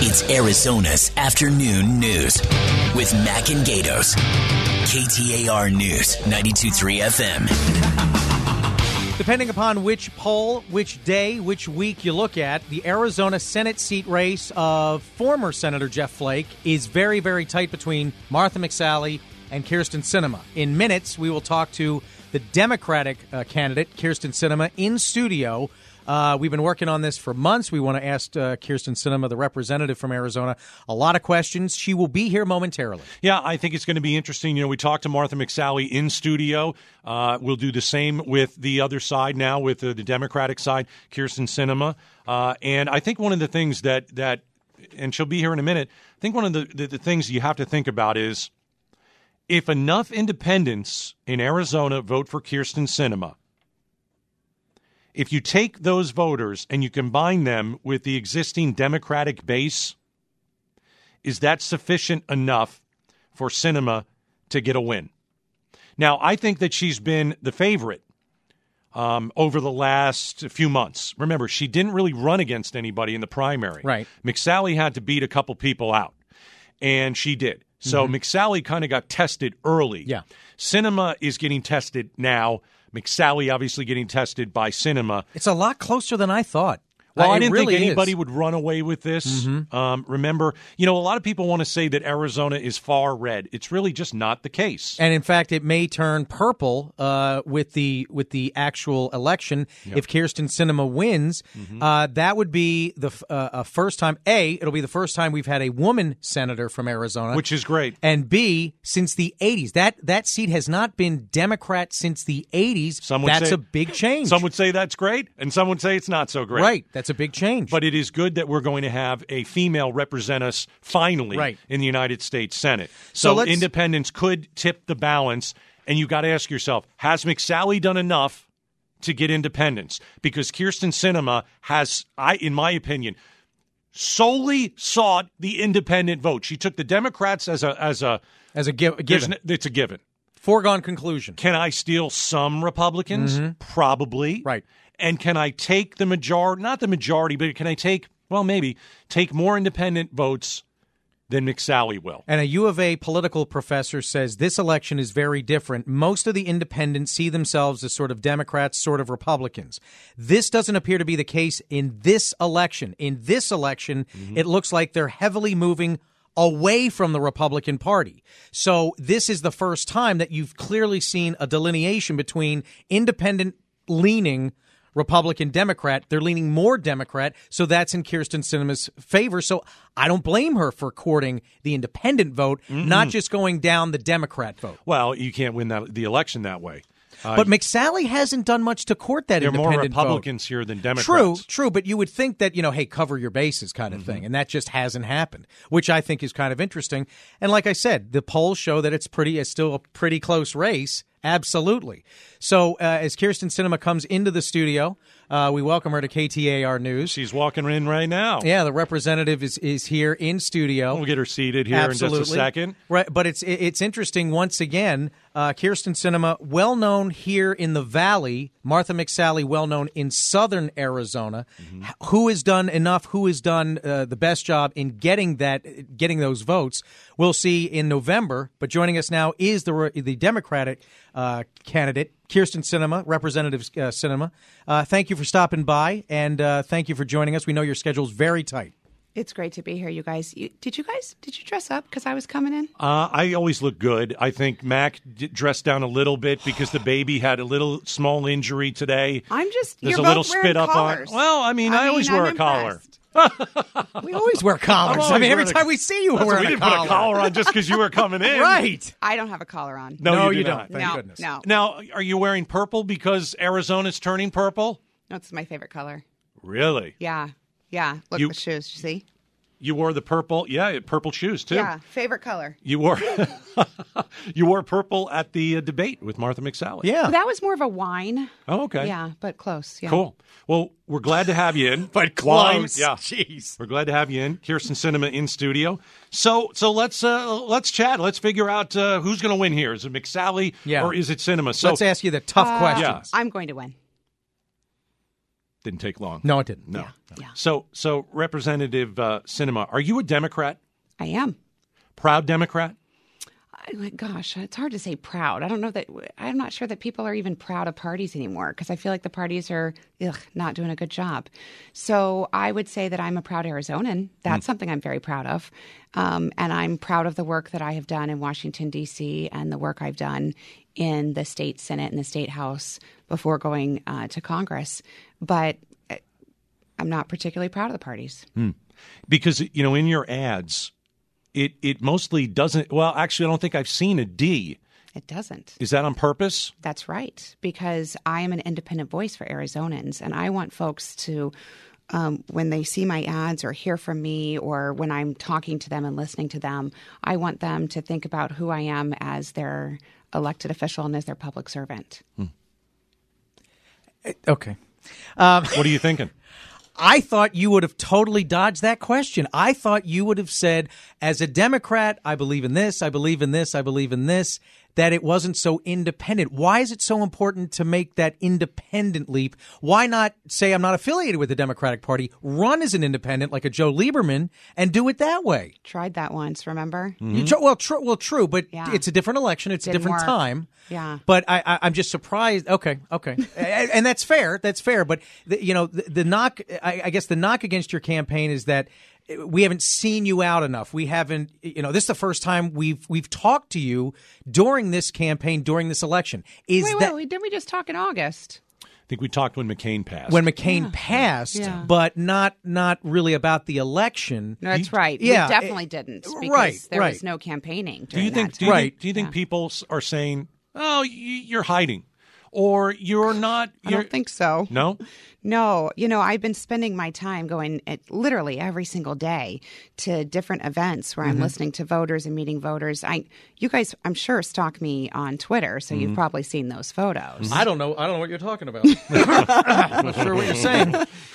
It's Arizona's afternoon news with Mac and Gatos. KTAR News, 92.3 FM. Depending upon which poll, which day, which week you look at, the Arizona Senate seat race of former Senator Jeff Flake is very, very tight between Martha McSally and Kyrsten Sinema. In minutes, we will talk to the Democratic candidate, Kyrsten Sinema, in studio. We've been working on this for months. We want to ask Kyrsten Sinema, the representative from Arizona, a lot of questions. She will be here momentarily. Yeah, I think it's going to be interesting. You know, we talked to Martha McSally in studio. We'll do the same with the other side now, with the Democratic side, Kyrsten Sinema. And I think one of the things that, and she'll be here in a minute, I think one of the things you have to think about is if enough independents in Arizona vote for Kyrsten Sinema, if you take those voters and you combine them with the existing Democratic base, is that sufficient enough for Sinema to get a win? Now, I think that she's been the favorite over the last few months. Remember, she didn't really run against anybody in the primary. Right. McSally had to beat a couple people out, and she did. So McSally kind of got tested early. Yeah. Sinema is getting tested now. McSally obviously getting tested by Sinema. It's a lot closer than I thought. Well, I didn't really think anybody would run away with this. Remember, you know, a lot of people want to say that Arizona is far red. It's really just not the case. And in fact, it may turn purple with the actual election if Kyrsten Sinema wins. That would be the first time. A, it'll be the first time we've had a woman senator from Arizona, Which is great. And B, since the 80s. That seat has not been Democrat since the 80s. That's a big change. Some would say that's great, and some would say it's not so great. Right. That's a big change. But it is good that we're going to have a female represent us finally in the United States Senate. So independents could tip the balance, and you've got to ask yourself, has McSally done enough to get independents? Because Kyrsten Sinema has, in my opinion, solely sought the independent vote. She took the Democrats as a given. It's a given. Foregone conclusion. Can I steal some Republicans? Probably. Right. And can I take the majority, not the majority, but can I take more independent votes than McSally will? And a U of A political professor says this election is very different. Most of the independents see themselves as sort of Democrats, sort of Republicans. This doesn't appear to be the case in this election. In this election, it looks like they're heavily moving away from the Republican Party. So this is the first time that you've clearly seen a delineation between independent-leaning Republican Democrat. They're leaning more Democrat, so that's in Kyrsten Sinema's favor. So I don't blame her for courting the independent vote, not just going down the Democrat vote. Well, you can't win the election that way. But McSally hasn't done much to court that independent vote. There are more Republicans here than Democrats. True, but you would think that, hey, cover your bases kind of thing, and that just hasn't happened, which I think is kind of interesting. And like I said, the polls show that it's still a pretty close race. Absolutely. So as Kyrsten Sinema comes into the studio, we welcome her to KTAR News. She's walking in right now. Yeah, the representative is here in studio. We'll get her seated here in just a second. Right, but it's interesting once again. Kyrsten Sinema, well known here in the Valley. Martha McSally, well known in southern Arizona. Who has done enough? Who has done the best job in getting those votes? We'll see in November. But joining us now is the Democratic candidate, Kyrsten Sinema, Representative Sinema. Thank you for stopping by, and thank you for joining us. We know your schedule is very tight. It's great to be here, you guys. Did you dress up because I was coming in? I always look good. I think Mac dressed down a little bit because the baby had a little small injury today. There's a little spit up on. Well, I always wear a collar. We always wear collars. Every time we see you, we're wearing a collar. We didn't put a collar on just because you were coming in. Right. I don't have a collar on. No, you don't. Thank goodness. No. Now, are you wearing purple because Arizona's turning purple? No, it's my favorite color. Really? Yeah. Look, the shoes, you see? You wore the purple, purple shoes too. Yeah, favorite color. You wore purple at the debate with Martha McSally. Yeah, well, that was more of a wine. Oh, okay. Yeah, but close. Yeah. Cool. Well, we're glad to have you in. But close. Wine, yeah. Jeez. We're glad to have you in. Kyrsten Sinema in studio. So let's chat. Let's figure out who's going to win here. Is it McSally or is it Sinema? So let's ask you the tough questions. I'm going to win. Didn't take long. No, it didn't. No. Yeah. So Representative Sinema, are you a Democrat? I am. Proud Democrat? Gosh, it's hard to say proud. I don't know that. I'm not sure that people are even proud of parties anymore because I feel like the parties are not doing a good job. So I would say that I'm a proud Arizonan. That's something I'm very proud of. And I'm proud of the work that I have done in Washington, D.C. and the work I've done in the state Senate and the state House before going to Congress. But I'm not particularly proud of the parties. Because, in your ads, it mostly doesn't. Well, actually, I don't think I've seen a D. It doesn't. Is that on purpose? That's right, because I am an independent voice for Arizonans, and I want folks to, when they see my ads or hear from me or when I'm talking to them and listening to them, I want them to think about who I am as their elected official and as their public servant. Okay. What are you thinking? I thought you would have totally dodged that question. I thought you would have said, as a Democrat, I believe in this, I believe in this, I believe in this, that it wasn't so independent. Why is it so important to make that independent leap? Why not say I'm not affiliated with the Democratic Party, run as an independent like a Joe Lieberman, and do it that way? Tried that once, remember? True, but it's a different election. It's a different time. Yeah. But I'm just surprised. Okay. And that's fair. That's fair. But, the knock, I guess the knock against your campaign is that we haven't seen you out enough. We haven't, this is the first time we've talked to you during this campaign, during this election. Wait, didn't we just talk in August? I think we talked when McCain passed. When McCain passed, but not really about the election. No, that's right. Yeah, we definitely didn't because there was no campaigning during that time. Do you think people are saying, oh, you're hiding? Or you're not? I don't think so. No? No. I've been spending my time going literally every single day to different events where I'm listening to voters and meeting voters. You guys, I'm sure, stalk me on Twitter, so you've probably seen those photos. I don't know what you're talking about. I'm not sure what you're saying.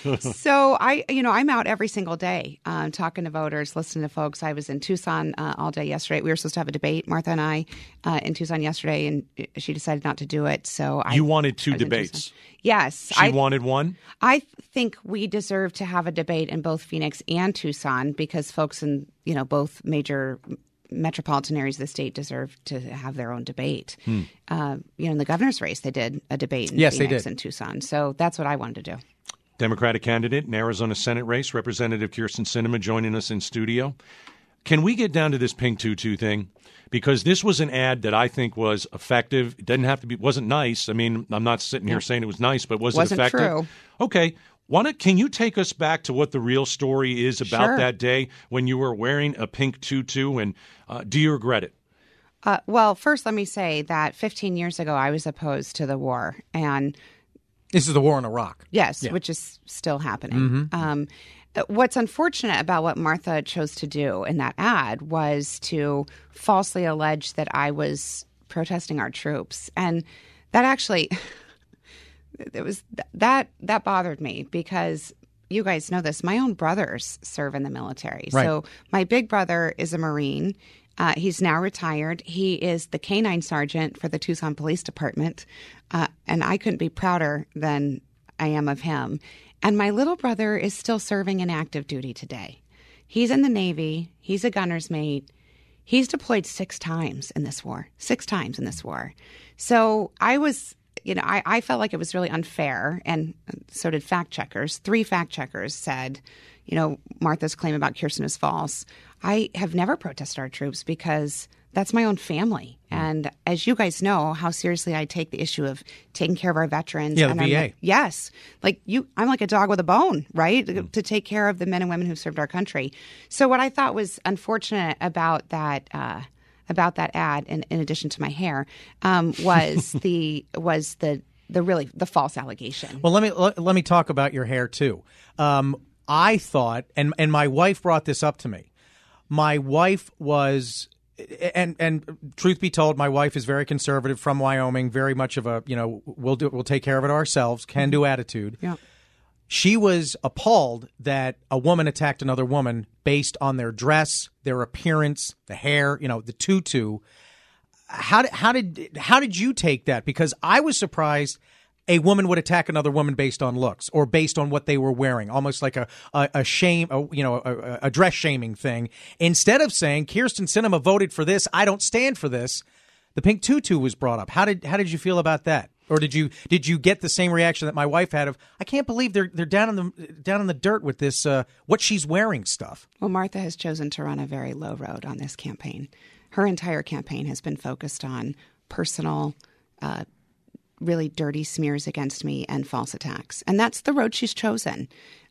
So I'm out every single day talking to voters, listening to folks. I was in Tucson all day yesterday. We were supposed to have a debate, Martha and I, in Tucson yesterday, and she decided not to do it. So you wanted two debates. Yes. She wanted one? I think we deserve to have a debate in both Phoenix and Tucson because folks in, both major metropolitan areas of the state deserve to have their own debate. In the governor's race, they did a debate in Phoenix and Tucson. So that's what I wanted to do. Democratic candidate in Arizona Senate race, Representative Kyrsten Sinema, joining us in studio. Can we get down to this pink tutu thing? Because this was an ad that I think was effective. It doesn't have to be. Wasn't nice. I mean, I'm not sitting here saying it was nice, but was it effective? True. Okay. Can you take us back to what the real story is about that day when you were wearing a pink tutu, and do you regret it? Well, first, let me say that 15 years ago, I was opposed to the war, and this is the war in Iraq. Yes, which is still happening. What's unfortunate about what Martha chose to do in that ad was to falsely allege that I was protesting our troops. And that actually, that bothered me because you guys know this. My own brothers serve in the military. Right. So my big brother is a Marine. He's now retired. He is the canine sergeant for the Tucson Police Department. And I couldn't be prouder than I am of him. And my little brother is still serving in active duty today. He's in the Navy. He's a gunner's mate. He's deployed 6 times in this war. 6 times in this war. So I was, I felt like it was really unfair, and so did fact checkers. 3 fact checkers said, Martha's claim about Kyrsten is false. I have never protested our troops because that's my own family. And as you guys know, how seriously I take the issue of taking care of our veterans. Yeah, the VA. Yes. I'm like a dog with a bone, right? To take care of the men and women who've served our country. So what I thought was unfortunate about that ad, in addition to my hair, was the false allegation. Well, let me talk about your hair too. I thought, and my wife brought this up to me. My wife was, and truth be told, my wife is very conservative, from Wyoming, very much of a, we'll take care of it ourselves, can-do attitude. Yeah. She was appalled that a woman attacked another woman based on their dress, their appearance, the hair, the tutu. How did you take that? Because I was surprised a woman would attack another woman based on looks or based on what they were wearing, almost like a shame, a dress shaming thing. Instead of saying Kyrsten Sinema voted for this, I don't stand for this, the pink tutu was brought up. How did you feel about that? Or did you get the same reaction that my wife had of, I can't believe they're down in the dirt with this what she's wearing stuff? Well, Martha has chosen to run a very low road on this campaign. Her entire campaign has been focused on personal, really dirty smears against me and false attacks. And that's the road she's chosen.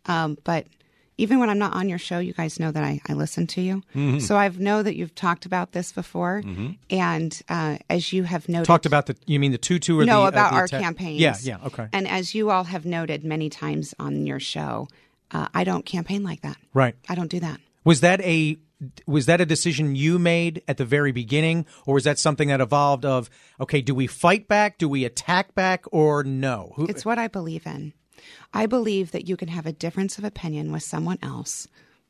But even when I'm not on your show, you guys know that I listen to you. Mm-hmm. So I know that you've talked about this before. Mm-hmm. And as you have noted... Talked about you mean the tutu or no, about our campaigns. Yeah, okay. And as you all have noted many times on your show, I don't campaign like that. Right. I don't do that. Was that a decision you made at the very beginning, or was that something that evolved of, okay, do we fight back, do we attack back, or no? It's what I believe in. I believe that you can have a difference of opinion with someone else,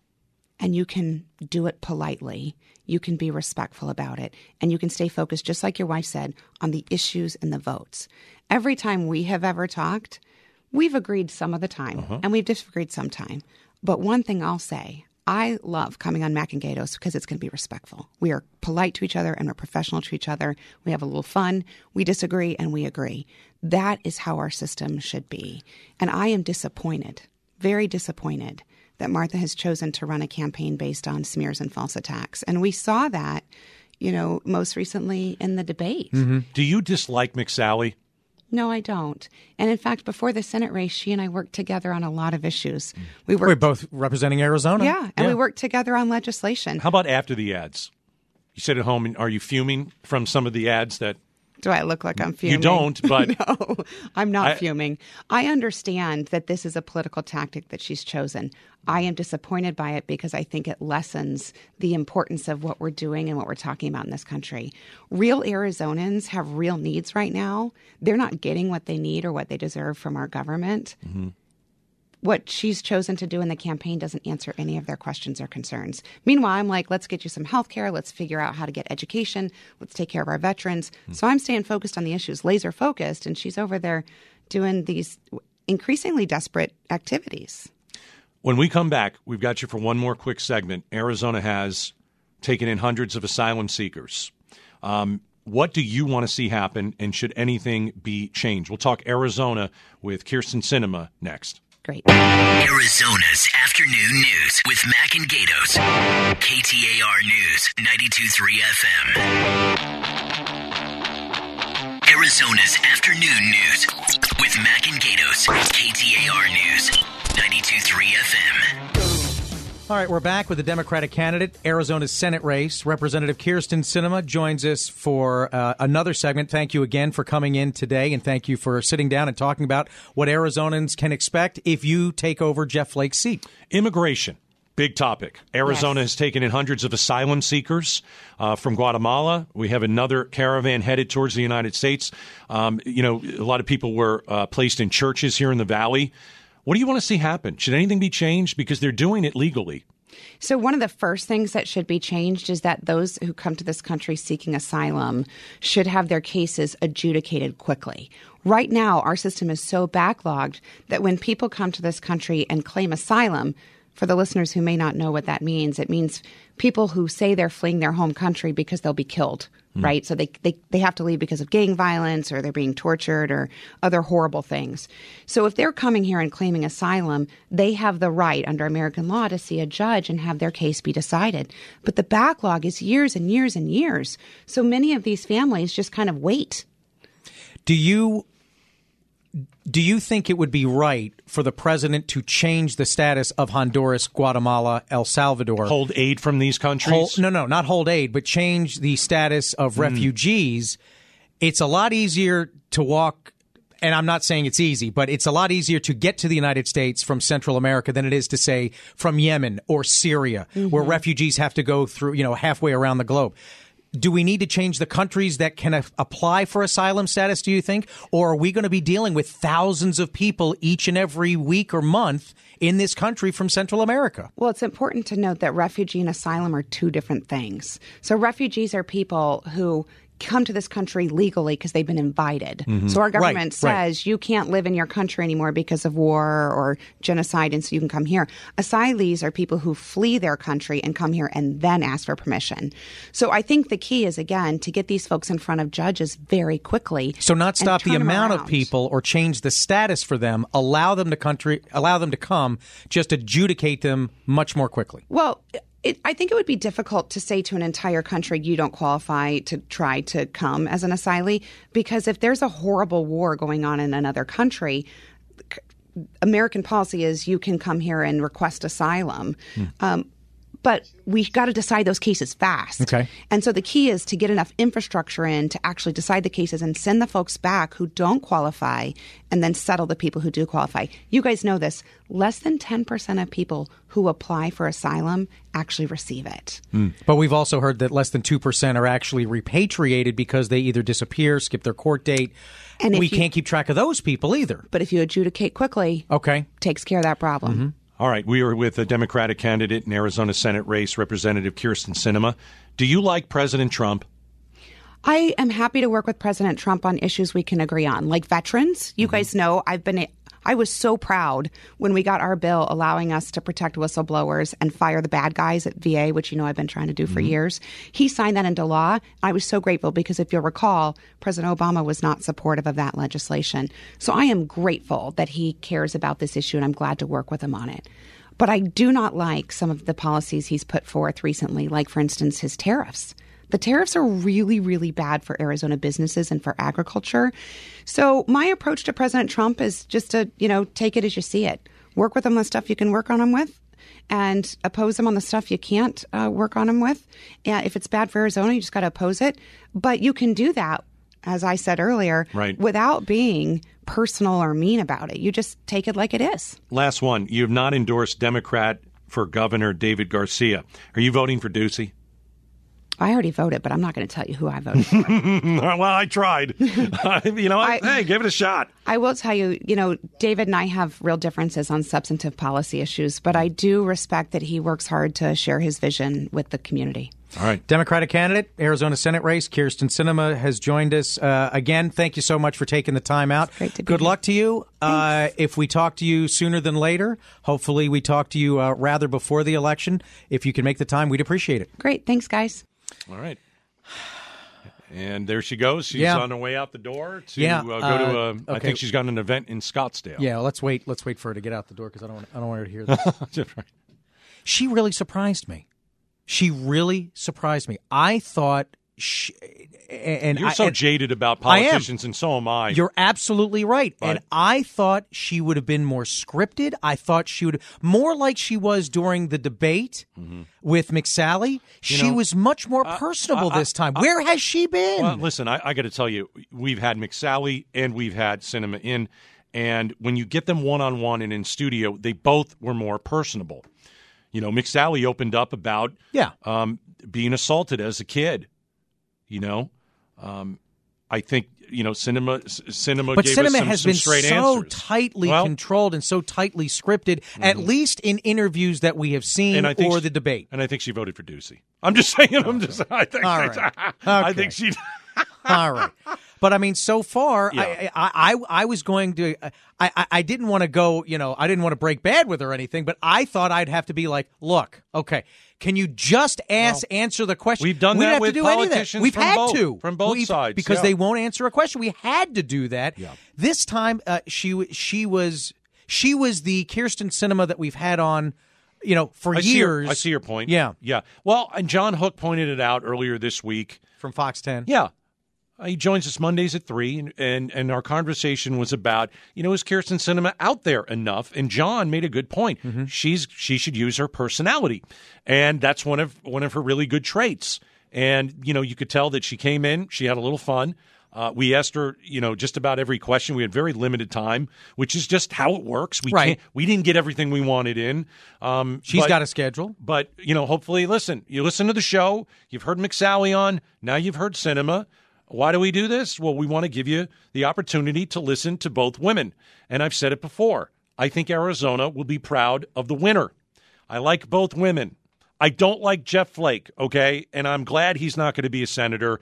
and you can do it politely. You can be respectful about it, and you can stay focused, just like your wife said, on the issues and the votes. Every time we have ever talked, we've agreed some of the time, and we've disagreed sometime. But one thing I'll say, I love coming on Mac and Gatos because it's going to be respectful. We are polite to each other and we're professional to each other. We have a little fun. We disagree and we agree. That is how our system should be. And I am disappointed, very disappointed, that Martha has chosen to run a campaign based on smears and false attacks. And we saw that, most recently in the debate. Mm-hmm. Do you dislike McSally? No, I don't. And in fact, before the Senate race, she and I worked together on a lot of issues. We're both representing Arizona. Yeah, and we worked together on legislation. How about after the ads? You sit at home, and are you fuming from some of the ads that... Do I look like I'm fuming? You don't, but... No, I'm not fuming. I understand that this is a political tactic that she's chosen. I am disappointed by it because I think it lessens the importance of what we're doing and what we're talking about in this country. Real Arizonans have real needs right now. They're not getting what they need or what they deserve from our government. Mm-hmm. What she's chosen to do in the campaign doesn't answer any of their questions or concerns. Meanwhile, I'm like, let's get you some health care. Let's figure out how to get education. Let's take care of our veterans. Mm-hmm. So I'm staying focused on the issues, laser focused, and she's over there doing these increasingly desperate activities. When we come back, we've got you for one more quick segment. Arizona has taken in hundreds of asylum seekers. What do you want to see happen, and should anything be changed? We'll talk Arizona with Kyrsten Sinema next. Great. Arizona's Afternoon News with Mac and Gatos. KTAR News, 92.3 FM. Arizona's Afternoon News with Mac and Gatos. KTAR News, 92.3 FM. All right, we're back with the Democratic candidate, Arizona's Senate race. Representative Kyrsten Sinema joins us for another segment. Thank you again for coming in today, and thank you for sitting down and talking about what Arizonans can expect if you take over Jeff Flake's seat. Immigration, big topic. Arizona has taken in hundreds of asylum seekers from Guatemala. We have another caravan headed towards the United States. A lot of people were placed in churches here in the Valley. What do you want to see happen? Should anything be changed? Because they're doing it legally. So one of the first things that should be changed is that those who come to this country seeking asylum should have their cases adjudicated quickly. Right now, our system is so backlogged that when people come to this country and claim asylum, for the listeners who may not know what that means, it means people who say they're fleeing their home country because they'll be killed. Right? So they have to leave because of gang violence, or they're being tortured, or other horrible things. So if they're coming here and claiming asylum, they have the right under American law to see a judge and have their case be decided. But the backlog is years and years and years. So many of these families just kind of wait. Do you think it would be right for the president to change the status of Honduras, Guatemala, El Salvador? Hold aid from these countries? No, not hold aid, but change the status of refugees. It's a lot easier to walk, and I'm not saying it's easy, but it's a lot easier to get to the United States from Central America than it is to, say, from Yemen or Syria, where refugees have to go through, halfway around the globe. Do we need to change the countries that can apply for asylum status, do you think? Or are we going to be dealing with thousands of people each and every week or month in this country from Central America? Well, it's important to note that refugee and asylum are two different things. So refugees are people who come to this country legally because they've been invited. So our government says you can't live in your country anymore because of war or genocide, and so you can come here. Asylees are people who flee their country and come here and then ask for permission. So I think the key is, again, to get these folks in front of judges very quickly. So not stop the amount around. of people or change the status for them, allow them to come, just adjudicate them much more quickly. Well, I think it would be difficult to say to an entire country, you don't qualify to try to come as an asylee, because if there's a horrible war going on in another country, American policy is you can come here and request asylum. But we've got to decide those cases fast. Okay. And so the key is to get enough infrastructure in to actually decide the cases and send the folks back who don't qualify and then settle the people who do qualify. You guys know this. Less than 10% of people who apply for asylum actually receive it. But we've also heard that less than 2% are actually repatriated because they either disappear, skip their court date. And we can't keep track of those people either. But if you adjudicate quickly, takes care of that problem. All right, we are with a Democratic candidate in Arizona Senate race, Representative Kyrsten Sinema. Do you like President Trump? I am happy to work with President Trump on issues we can agree on, like veterans. You guys know I was so proud when we got our bill allowing us to protect whistleblowers and fire the bad guys at VA, which you know I've been trying to do for years. He signed that into law. I was so grateful because if you'll recall, President Obama was not supportive of that legislation. So I am grateful that he cares about this issue, and I'm glad to work with him on it. But I do not like some of the policies he's put forth recently, like, for instance, his tariffs. The tariffs are really, really bad for Arizona businesses and for agriculture. So my approach to President Trump is just to, take it as you see it. Work with him on the stuff you can work on him with and oppose him on the stuff you can't work on him with. If it's bad for Arizona, you just got to oppose it. But you can do that, as I said earlier, without being personal or mean about it. You just take it like it is. Last one. You have not endorsed Democrat for Governor David Garcia. Are you voting for Ducey? I already voted, but I'm not going to tell you who I voted for. Well, I tried. Hey, give it a shot. I will tell you, David and I have real differences on substantive policy issues, but I do respect that he works hard to share his vision with the community. All right. Democratic candidate, Arizona Senate race, Kyrsten Sinema has joined us. Again, thank you so much for taking the time out. Great to be Good here. luck to you. If we talk to you sooner than later, hopefully we talk to you rather before the election. If you can make the time, we'd appreciate it. Great. Thanks, guys. All right. And there she goes. She's on her way out the door to go to I think she's got an event in Scottsdale. Yeah, let's wait for her to get out the door because I don't want her to hear this. Right. She really surprised me. I thought you're so jaded about politicians, and so am I. You're absolutely right. And I thought she would have been more scripted. I thought she would more like she was during the debate with McSally. She was much more personable this time. Where has she been? Well, listen, I got to tell you, we've had McSally and we've had Sinema in, and when you get them one-on-one and in studio, they both were more personable. McSally opened up about being assaulted as a kid. I think Sinema but gave Sinema us has some been straight so answers. tightly controlled and so tightly scripted, at least in interviews that we have seen or the debate. And I think she voted for Ducey. I'm just saying. I think she. All right. But I mean, so far, I was going to. I didn't want to go. I didn't want to break bad with her or anything. But I thought I'd have to be like, look, okay, can you just answer the question? We've done that with politicians. We've had to from both sides because they won't answer a question. We had to do that. Yeah. This time, she was the Kyrsten Sinema that we've had on. For years. I see your point. Yeah. Well, and John Hook pointed it out earlier this week from Fox 10. Yeah. He joins us Mondays at 3, and our conversation was about, is Kyrsten Sinema out there enough? And John made a good point. She should use her personality, and that's one of her really good traits. And you could tell that she came in, she had a little fun. We asked her, just about every question. We had very limited time, which is just how it works. We didn't get everything we wanted in. She's got a schedule, but hopefully, you listen to the show. You've heard McSally on. Now you've heard Sinema. Why do we do this? Well, we want to give you the opportunity to listen to both women. And I've said it before. I think Arizona will be proud of the winner. I like both women. I don't like Jeff Flake, okay? And I'm glad he's not going to be a senator.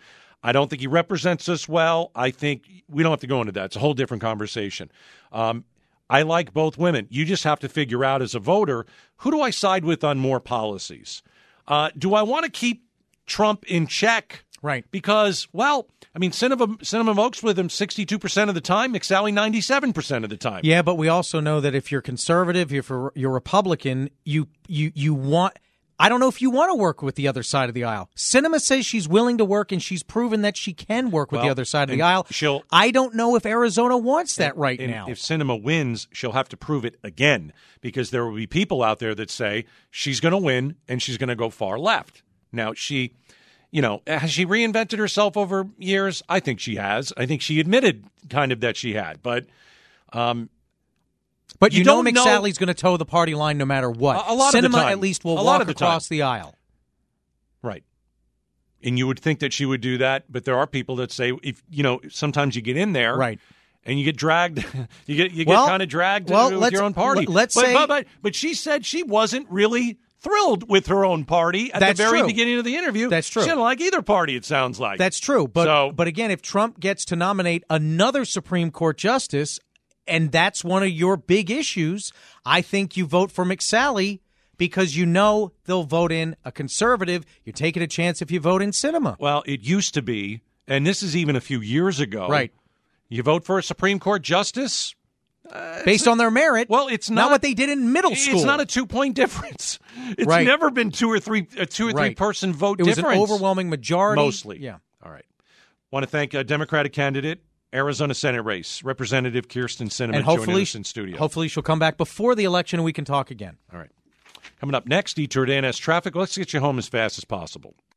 I don't think he represents us well. I think we don't have to go into that. It's a whole different conversation. I like both women. You just have to figure out as a voter, who do I side with on more policies? Do I want to keep Trump in check? Right. Because, well, I mean, Sinema votes with him 62% of the time, McSally 97% of the time. Yeah, but we also know that if you're conservative, if you're Republican, you want – I don't know if you want to work with the other side of the aisle. Sinema says she's willing to work, and she's proven that she can work with the other side of the aisle. I don't know if Arizona wants that right now. If Sinema wins, she'll have to prove it again, because there will be people out there that say she's going to win and she's going to go far left. Now, has she reinvented herself over years? I think she has. I think she admitted kind of that she had, but you know McSally's going to toe the party line no matter what. A lot of the time. Sinema at least will walk across the aisle. Right. And you would think that she would do that, but there are people that say, sometimes you get in there. Right. And you get dragged. You get kind of dragged with your own party. But she said she wasn't really thrilled with her own party at the very beginning of the interview. That's true. She didn't like either party, it sounds like. That's true. But again, if Trump gets to nominate another Supreme Court justice, and that's one of your big issues, I think you vote for McSally because you know they'll vote in a conservative. You're taking a chance if you vote in Sinema. Well, it used to be, and this is even a few years ago. Right. You vote for a Supreme Court justice based on their merit. Well, it's not what they did in middle school. It's not a 2-point difference. It's never been two or three person vote difference. It was an overwhelming majority. Mostly. Yeah. All right. Want to thank a Democratic candidate, Arizona Senate race, Representative Kyrsten Sinema, joining us in studio. Hopefully she'll come back before the election and we can talk again. All right. Coming up next, Detour Dan has traffic. Let's get you home as fast as possible.